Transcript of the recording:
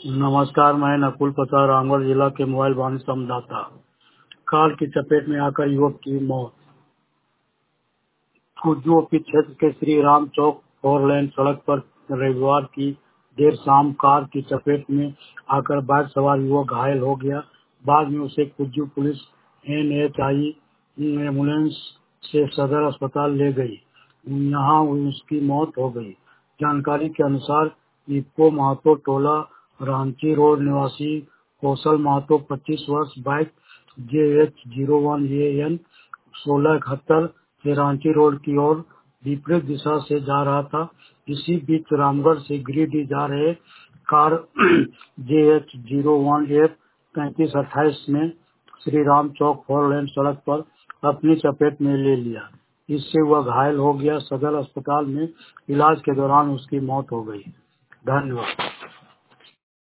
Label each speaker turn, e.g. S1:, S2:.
S1: नमस्कार, मैं नकुल प्रसाद रामगढ़ जिला के मोबाइल वाहन संवाददाता। कार की चपेट में आकर युवक की मौत। खुर्द क्षेत्र के श्री राम चौक 4 लेन सड़क पर रविवार की देर शाम कार की चपेट में आकर बाइक सवार युवक घायल हो गया। बाद में उसे खुर्द पुलिस NHI एम्बुलेंस से सदर अस्पताल ले गई। यहाँ उसकी मौत हो गई। जानकारी के अनुसार इको महतो टोला रांची रोड निवासी कौशल महतो 25 वर्ष बाइक JH01AN 1671 से रांची रोड की ओर विपरीत दिशा से जा रहा था। इसी बीच रामगढ़ से गिरिडीह जा रहे कार JH01F 3528 ने श्री राम चौक 4 लेन सड़क पर अपनी चपेट में ले लिया। इससे वह घायल हो गया। सदर अस्पताल में इलाज के दौरान उसकी मौत हो गई। धन्यवाद।